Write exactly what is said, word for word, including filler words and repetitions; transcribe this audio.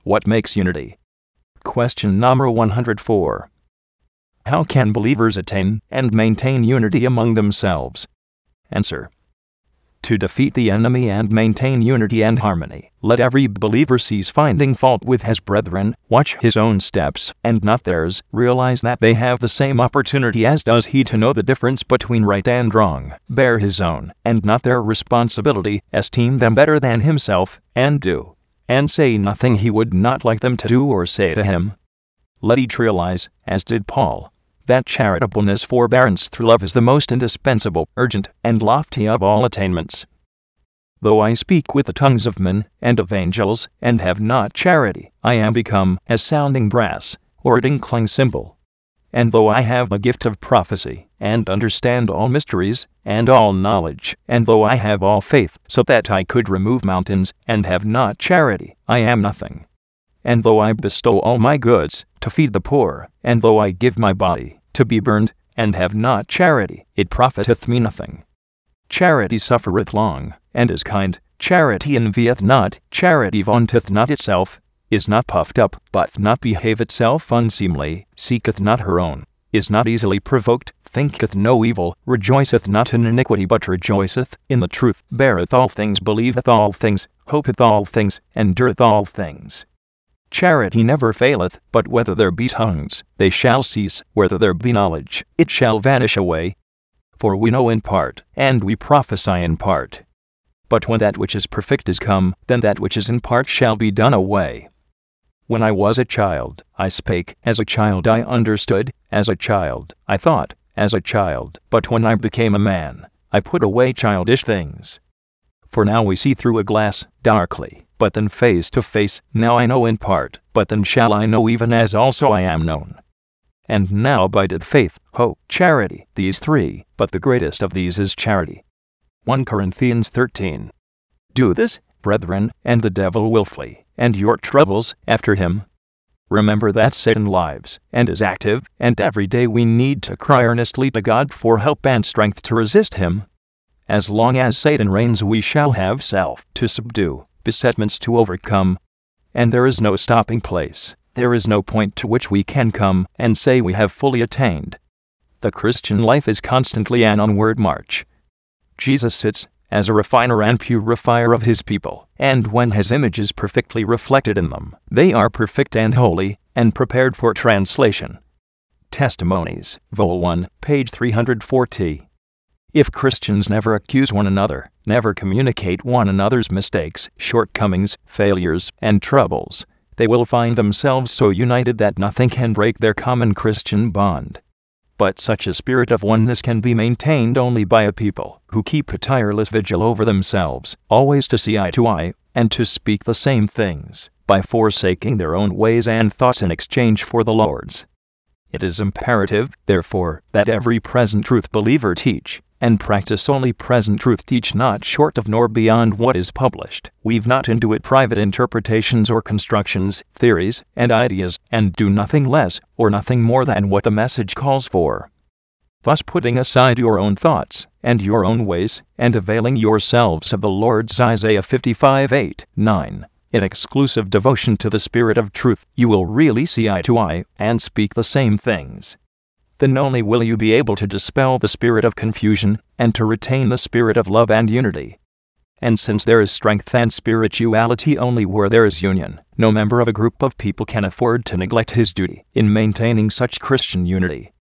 What makes unity? Question number one hundred four. How can believers attain and maintain unity among themselves? Answer. To defeat the enemy and maintain unity and harmony, let every believer cease finding fault with his brethren, watch his own steps and not theirs, realize that they have the same opportunity as does he to know the difference between right and wrong, bear his own and not their responsibility, esteem them better than himself, and do and say nothing he would not like them to do or say to him. Let each realize, as did Paul, that charitableness, forbearance through love is the most indispensable, urgent, and lofty of all attainments. Though I speak with the tongues of men and of angels, and have not charity, I am become as sounding brass, or a tinkling cymbal. And though I have the gift of prophecy, and understand all mysteries, and all knowledge, and though I have all faith, so that I could remove mountains, and have not charity, I am nothing. And though I bestow all my goods, to feed the poor, and though I give my body, to be burned, and have not charity, it profiteth me nothing. Charity suffereth long, and is kind, charity envieth not, charity vaunteth not itself, is not puffed up, doth not behave itself unseemly, seeketh not her own, is not easily provoked, thinketh no evil, rejoiceth not in iniquity but rejoiceth in the truth, beareth all things, believeth all things, hopeth all things, endureth all things. Charity never faileth, but whether there be tongues, they shall cease, whether there be knowledge, it shall vanish away. For we know in part, and we prophesy in part. But when that which is perfect is come, then that which is in part shall be done away. When I was a child, I spake, as a child I understood, as a child I thought, as a child, but when I became a man, I put away childish things. For now we see through a glass, darkly, but then face to face, now I know in part, but then shall I know even as also I am known. And now abideth faith, hope, charity, these three, but the greatest of these is charity. First Corinthians thirteen. Do this, brethren, and the devil will flee, and your troubles after him. Remember that Satan lives, and is active, and every day we need to cry earnestly to God for help and strength to resist him. As long as Satan reigns we shall have self to subdue, besetments to overcome. And there is no stopping place, there is no point to which we can come and say we have fully attained. The Christian life is constantly an onward march. Jesus sits as a refiner and purifier of his people, and when his image is perfectly reflected in them, they are perfect and holy, and prepared for translation. Testimonies, Vol one, page three hundred forty. If Christians never accuse one another, never communicate one another's mistakes, shortcomings, failures, and troubles, they will find themselves so united that nothing can break their common Christian bond. But such a spirit of oneness can be maintained only by a people who keep a tireless vigil over themselves, always to see eye to eye, and to speak the same things, by forsaking their own ways and thoughts in exchange for the Lord's. It is imperative, therefore, that every present truth believer teach, and practice only present truth, teach not short of nor beyond what is published, weave not into it private interpretations or constructions, theories, and ideas, and do nothing less, or nothing more than what the message calls for. Thus putting aside your own thoughts, and your own ways, and availing yourselves of the Lord's Isaiah fifty-five eight, nine, in exclusive devotion to the Spirit of truth, you will really see eye to eye, and speak the same things. Then only will you be able to dispel the spirit of confusion, and to retain the spirit of love and unity. And since there is strength and spirituality only where there is union, no member of a group of people can afford to neglect his duty in maintaining such Christian unity.